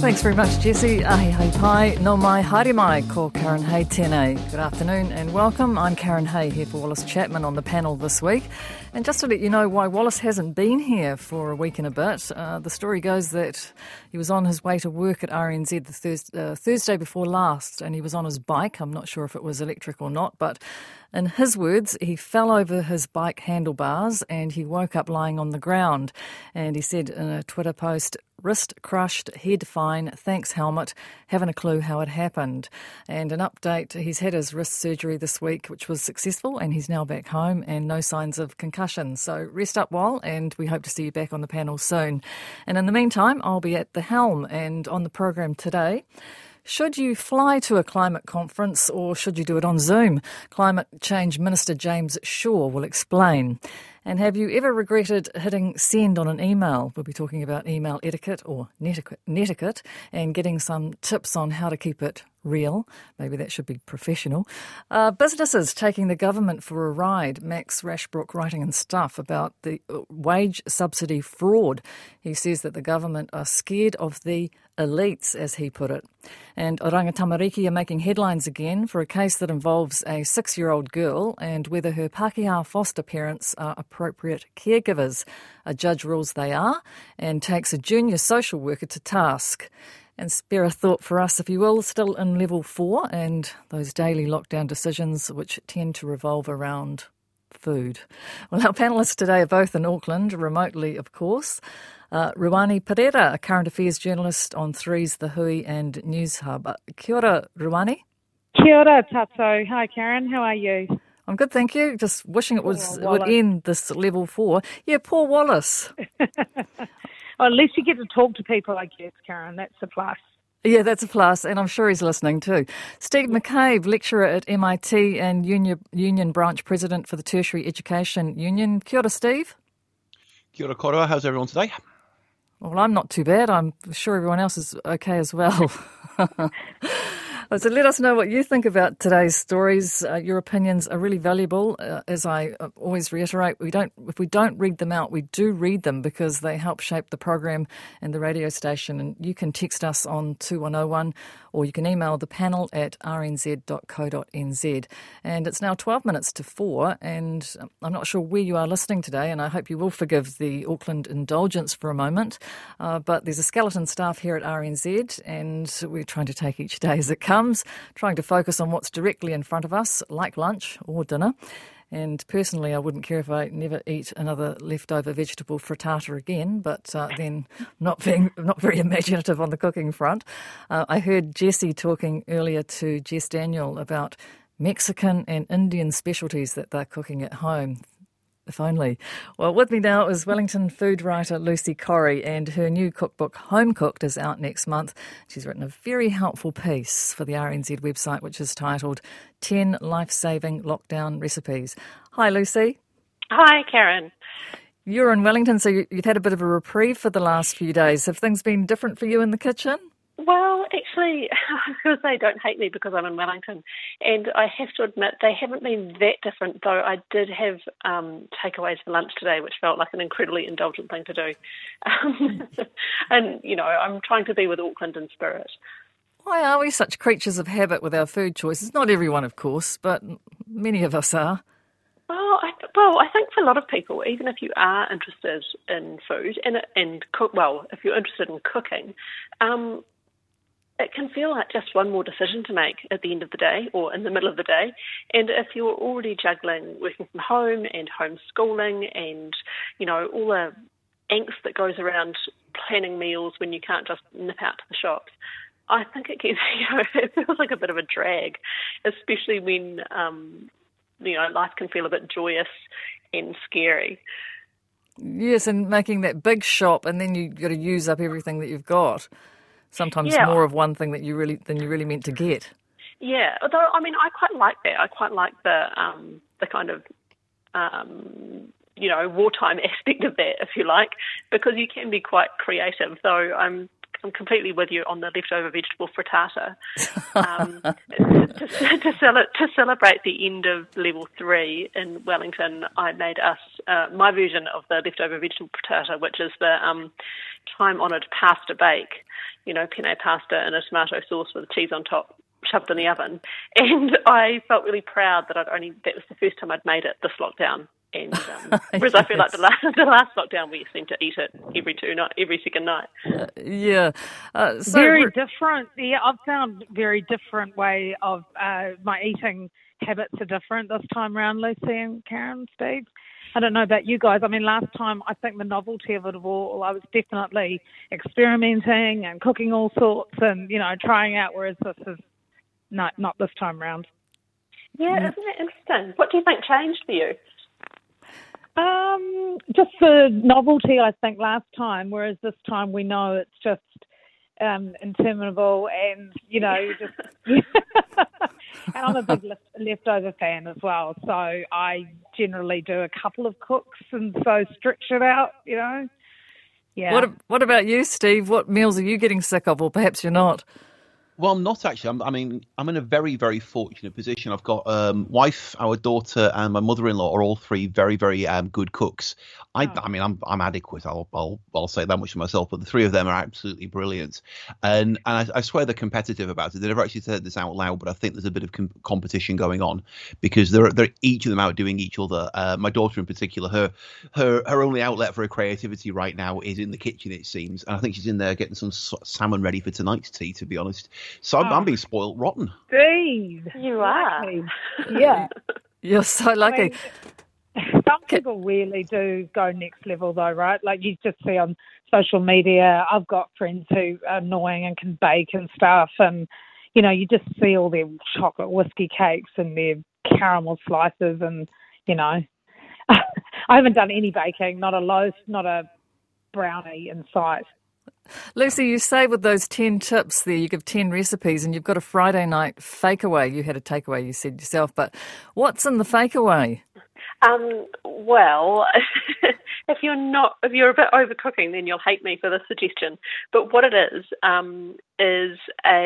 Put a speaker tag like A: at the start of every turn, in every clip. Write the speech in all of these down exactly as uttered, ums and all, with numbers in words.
A: Thanks very much, Jesse. Ahi hei pai, no mai haere mai, ko Karen Hay tēnei. Good afternoon and welcome. I'm Karen Hay here for Wallace Chapman on the panel this week. And just to let you know why Wallace hasn't been here for a week and a bit, uh, the story goes that he was on his way to work at R N Z the thurs- uh, Thursday before last, and he was on his bike. I'm not sure if it was electric or not, but in his words, he fell over his bike handlebars and he woke up lying on the ground. And he said in a Twitter post, "Wrist crushed, head fine, thanks helmet, haven't a clue how it happened." And an update, he's had his wrist surgery this week, which was successful, and he's now back home and no signs of concussion. So rest up well, and we hope to see you back on the panel soon. And in the meantime, I'll be at the helm, and on the program today, should you fly to a climate conference or should you do it on Zoom? Climate Change Minister James Shaw will explain. And have you ever regretted hitting send on an email? We'll be talking about email etiquette or netiquette, netiquette and getting some tips on how to keep it real. Maybe that should be professional. Uh, businesses taking the government for a ride. Max Rashbrook writing in Stuff about the wage subsidy fraud. He says that the government are scared of the elites, as he put it. And Oranga Tamariki are making headlines again for a case that involves a six-year-old girl and whether her Pākehā foster parents are appropriate caregivers. A judge rules they are and takes a junior social worker to task. And spare a thought for us, if you will, still in level four and those daily lockdown decisions which tend to revolve around food. Well, our panellists today are both in Auckland, remotely of course. Uh, Ruani Pereira, a current affairs journalist on three's The Hui and News Hub. Uh, kia ora, Ruani.
B: Kia ora, Tato. Hi, Karen. How are you?
A: I'm good, thank you. Just wishing it was
B: Oh,
A: would end this level four. Yeah, poor Wallace.
B: Well, at least you get to talk to people, I guess, Karen. That's a plus.
A: Yeah, that's a plus, and I'm sure he's listening too. Steve McCabe, lecturer at M I T and Union, Union Branch President for the Tertiary Education Union. Kia ora, Steve.
C: Kia ora koroa. How's everyone today?
A: Well, I'm not too bad. I'm sure everyone else is okay as well. So let us know what you think about today's stories. Uh, your opinions are really valuable. Uh, as I always reiterate, we don't. If we don't read them out, we do read them because they help shape the program and the radio station. And you can text us on two one oh one or you can email the panel at r n z dot co dot n z. And it's now twelve minutes to four, and I'm not sure where you are listening today, and I hope you will forgive the Auckland indulgence for a moment. Uh, but there's a skeleton staff here at R N Z, and we're trying to take each day as it comes, trying to focus on what's directly in front of us, like lunch or dinner. And personally, I wouldn't care if I never eat another leftover vegetable frittata again, but uh, then not being not very imaginative on the cooking front. Uh, I heard Jesse talking earlier to Jess Daniel about Mexican and Indian specialties that they're cooking at home. If only. Well, with me now is Wellington food writer Lucy Corrie, and her new cookbook, Home Cooked, is out next month. She's written a very helpful piece for the R N Z website, which is titled ten Life-Saving Lockdown Recipes. Hi, Lucy.
D: Hi, Karen.
A: You're in Wellington, so you've had a bit of a reprieve for the last few days. Have things been different for you in the kitchen?
D: Well, actually, I was going to say don't hate me because I'm in Wellington. And I have to admit, they haven't been that different, though I did have um, takeaways for lunch today, which felt like an incredibly indulgent thing to do. Um, and, you know, I'm trying to be with Auckland in spirit.
A: Why are we such creatures of habit with our food choices? Not everyone, of course, but many of us are.
D: Well, I, well, I think for a lot of people, even if you are interested in food and and cook, well, if you're interested in cooking, um, it can feel like just one more decision to make at the end of the day or in the middle of the day. And if you're already juggling working from home and homeschooling and, you know, all the angst that goes around planning meals when you can't just nip out to the shops, I think it gets, you know, it feels like a bit of a drag, especially when, um, you know, life can feel a bit joyous and scary.
A: Yes, and making that big shop, and then you've got to use up everything that you've got. Sometimes
D: yeah.
A: more of one thing that you really than you really meant to get.
D: Yeah, although I mean, I quite like that. I quite like the um, the kind of um, you know wartime aspect of that, if you like, because you can be quite creative. Though I'm I'm completely with you on the leftover vegetable frittata. Um, to, to, cele- to celebrate the end of level three in Wellington, I made us uh, my version of the leftover vegetable potato, which is the um, time-honoured pasta bake, you know, penne pasta and a tomato sauce with cheese on top, shoved in the oven. And I felt really proud that I'd only, that was the first time I'd made it this lockdown. And um, whereas yes. I feel like the last, the last lockdown we seemed to eat it every two night, every second night.
A: Uh, yeah, uh, so
B: very different. Yeah, I've found very different way of uh, my eating habits are different this time around, Lucy and Karen, Steve. I don't know about you guys. I mean, last time I think the novelty of it all, I was definitely experimenting and cooking all sorts and you know trying out. Whereas this is not not this time around.
D: Yeah, isn't it interesting? What do you think changed for you?
B: Um, just the novelty, I think, last time, whereas this time we know it's just um, interminable and, you know, you just... And I'm a big left, leftover fan as well, so I generally do a couple of cooks and so stretch it out, you know. Yeah.
A: What, what about you, Steve? What meals are you getting sick of, or perhaps you're not?
C: Well, I'm not actually. I'm, I mean, I'm in a very, very fortunate position. I've got um, wife, our daughter, and my mother-in-law are all three very, very um, good cooks. I, oh. I mean, I'm I'm adequate. I'll, I'll I'll say that much for myself. But the three of them are absolutely brilliant, and and I, I swear they're competitive about it. They never actually said this out loud, but I think there's a bit of com- competition going on because they're they're each of them outdoing each other. Uh, my daughter in particular, her her her only outlet for her creativity right now is in the kitchen, it seems, and I think she's in there getting some salmon ready for tonight's tea. To be honest, so I'm, oh. I'm being spoiled rotten.
B: Steve,
D: you are.
B: Yeah,
A: you're so lucky.
B: I mean, some people really do go next level though, right? Like you just see on social media, I've got friends who are annoying and can bake and stuff, and you know, you just see all their chocolate whiskey cakes and their caramel slices, and you know, I haven't done any baking, not a loaf, not a brownie in sight.
A: Lucy, you say with those ten tips there, you give ten recipes, and you've got a Friday night fakeaway. You had a takeaway, you said yourself, but what's in the fakeaway?
D: Um, well, if you're not, if you're a bit overcooking, then you'll hate me for this suggestion. But what it is, um, is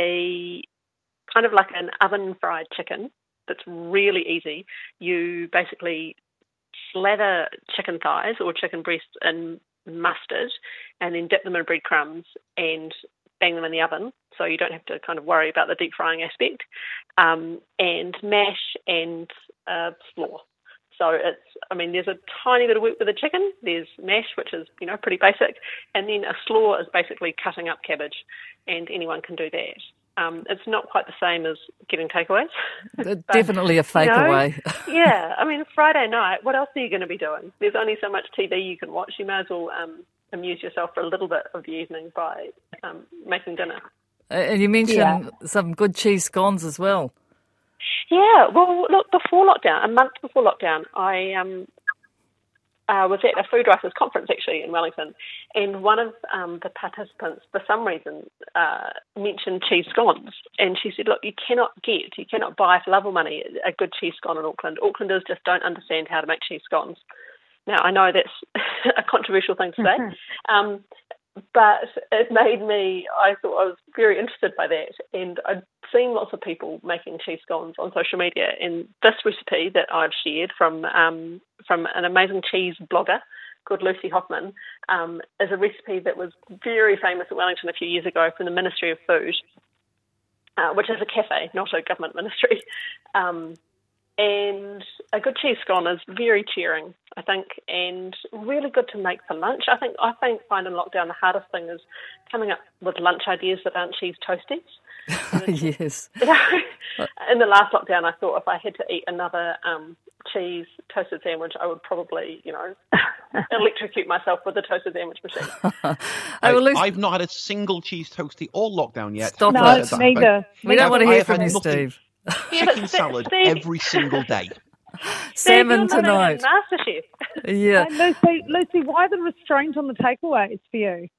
D: a kind of like an oven fried chicken that's really easy. You basically slather chicken thighs or chicken breasts in mustard and then dip them in breadcrumbs and bang them in the oven, so you don't have to kind of worry about the deep frying aspect, um, and mash and uh, slaw. So it's, I mean, there's a tiny bit of work with the chicken. There's mash, which is, you know, pretty basic. And then a slaw is basically cutting up cabbage, and anyone can do that. Um, it's not quite the same as getting takeaways.
A: but, definitely a fake you know, away.
D: Yeah, I mean, Friday night, what else are you going to be doing? There's only so much T V you can watch. You may as well um, amuse yourself for a little bit of the evening by um, making dinner.
A: And you mentioned yeah. some good cheese scones as well.
D: Yeah, well, look, before lockdown, a month before lockdown, I um, uh, was at a food writers conference actually in Wellington, and one of um, the participants, for some reason, uh, mentioned cheese scones, and she said, look, you cannot get, you cannot buy for love or money a good cheese scone in Auckland. Aucklanders just don't understand how to make cheese scones. Now, I know that's a controversial thing to say, um, but it made me, I thought I was very interested by that, and I'd seen lots of people making cheese scones on social media, and this recipe that I've shared from um, from an amazing cheese blogger called Lucy Hoffman um, is a recipe that was very famous at Wellington a few years ago from the Ministry of Food, uh, which is a cafe, not a government ministry. Um, And a good cheese scone is very cheering, I think, and really good to make for lunch. I think I think finding lockdown the hardest thing is coming up with lunch ideas that aren't cheese toasties.
A: Yes.
D: In the last lockdown, I thought if I had to eat another um, cheese toasted sandwich, I would probably, you know, electrocute myself with the toasted sandwich machine.
C: I, well, I've not had a single cheese toasty all lockdown yet.
A: Stop
B: no,
A: it.
B: neither.
A: We don't want to hear from you, Steve.
C: Chicken yeah, salad Steve, every single day.
A: Salmon tonight.
D: MasterChef.
A: Yeah.
B: And Lucy, Lucy, why the restraint on the takeaways for you?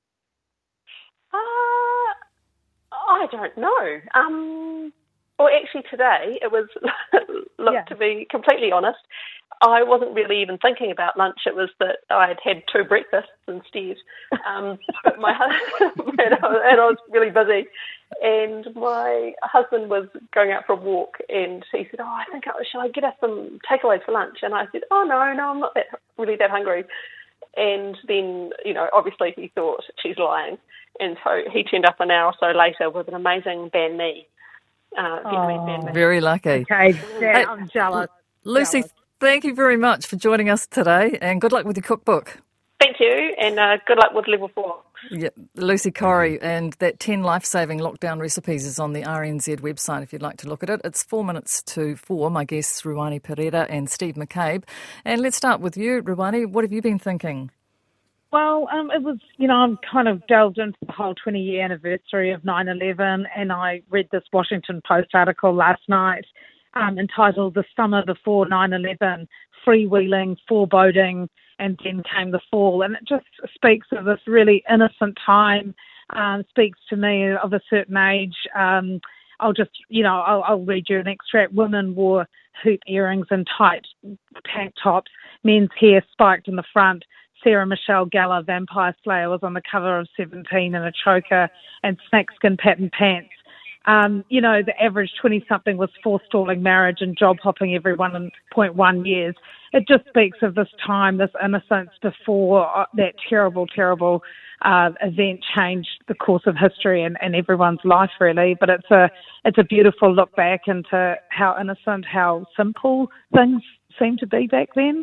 D: Uh, I don't know. Um, well, actually today, it was, look, yeah. to be completely honest, I wasn't really even thinking about lunch. It was that I'd had two breakfasts instead. Um, but my husband, and, I was, and I was really busy. And my husband was going out for a walk, and he said, "Oh, I think I, shall I get us some takeaways for lunch?" And I said, "Oh no, no, I'm not that, really that hungry." And then, you know, obviously he thought she's lying, and so he turned up an hour or so later with an amazing banh mi. Uh,
B: oh,
A: very lucky.
B: Okay, yeah, I'm jealous.
A: Lucy,
B: jealous.
A: Thank you very much for joining us today, and good luck with your cookbook.
D: Thank you, and uh, good luck with level four.
A: Yeah, Lucy Corrie, and that ten life-saving lockdown recipes is on the R N Z website if you'd like to look at it. It's four minutes to four. My guests, Ruwani Perera and Steve McCabe. And let's start with you, Ruwani. What have you been thinking?
B: Well, um, it was, you know, I'm kind of delved into the whole twenty-year anniversary of nine eleven, and I read this Washington Post article last night um, entitled "The Summer Before nine eleven, Freewheeling, Foreboding, and Then Came the Fall." And it just speaks of this really innocent time, um, speaks to me of a certain age. Um, I'll just, you know, I'll, I'll read you an extract. Women wore hoop earrings and tight tank tops. Men's hair spiked in the front. Sarah Michelle Gellar, Vampire Slayer, was on the cover of Seventeen in a choker and snakeskin pattern pants. Um, you know, the average twenty-something was forestalling marriage and job hopping every one point one years. It just speaks of this time, this innocence before that terrible, terrible uh, event changed the course of history and, and everyone's life, really. But it's a it's a beautiful look back into how innocent, how simple things seemed to be back then.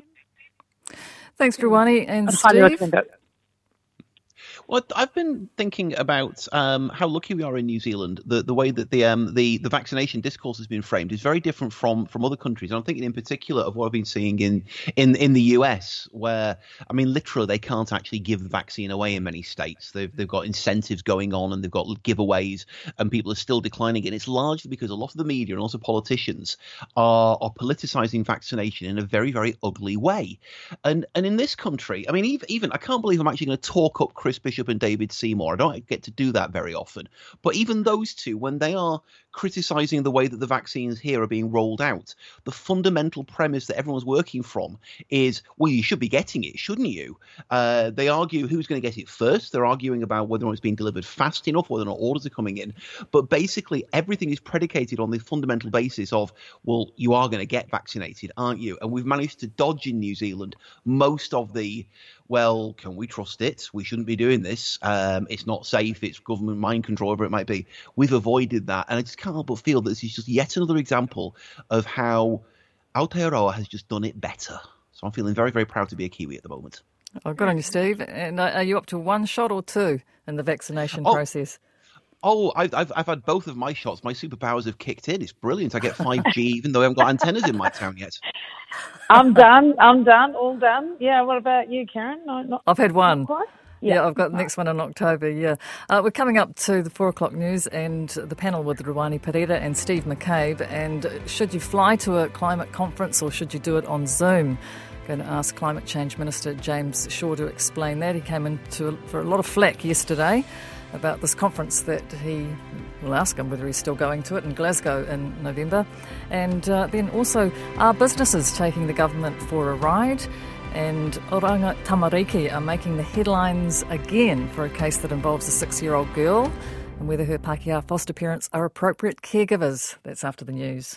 A: Thanks, Ruwani. And
B: I'd highly
A: Steve?
B: recommend it.
C: Well, I've been thinking about um, how lucky we are in New Zealand. The the way that the um, the the vaccination discourse has been framed is very different from from other countries. And I'm thinking in particular of what I've been seeing in in in the U S, where I mean, literally they can't actually give the vaccine away in many states. They've they've got incentives going on and they've got giveaways, and people are still declining it. And it's largely because a lot of the media and also politicians are are politicizing vaccination in a very very ugly way. And and in this country, I mean, even even I can't believe I'm actually going to talk up Chris Bishop and David Seymour. I don't get to do that very often. But even those two, when they are criticising the way that the vaccines here are being rolled out, the fundamental premise that everyone's working from is, well, you should be getting it, shouldn't you? Uh, they argue who's going to get it first. They're arguing about whether or not it's being delivered fast enough, whether or not orders are coming in. But basically, everything is predicated on the fundamental basis of, well, you are going to get vaccinated, aren't you? And we've managed to dodge in New Zealand most of the, well, can we trust it? We shouldn't be doing this. Um, it's not safe. It's government mind control, whatever it might be. We've avoided that. And I just can't but feel that this is just yet another example of how Aotearoa has just done it better. So I'm feeling very, very proud to be a Kiwi at the moment.
A: Oh, good on you, Steve. And are you up to one shot or two in the vaccination
C: oh.
A: process?
C: Oh, I've, I've I've had both of my shots. My superpowers have kicked in. It's brilliant. I get five G even though I haven't got antennas in my town yet.
B: I'm done. I'm done. All done. Yeah. What about you, Karen? No, not.
A: I've had one.
B: Not quite?
A: Yeah,
B: Yeah,
A: I've got the next one in October, yeah. Uh, we're coming up to the four o'clock news and the panel with Ruwani Perera and Steve McCabe. And should you fly to a climate conference or should you do it on Zoom? I'm going to ask Climate Change Minister James Shaw to explain that. He came into for a lot of flack yesterday about this conference that he will ask him whether he's still going to it in Glasgow in November. And uh, then also, are businesses taking the government for a ride? And Oranga Tamariki are making the headlines again for a case that involves a six-year-old girl and whether her Pākehā foster parents are appropriate caregivers. That's after the news.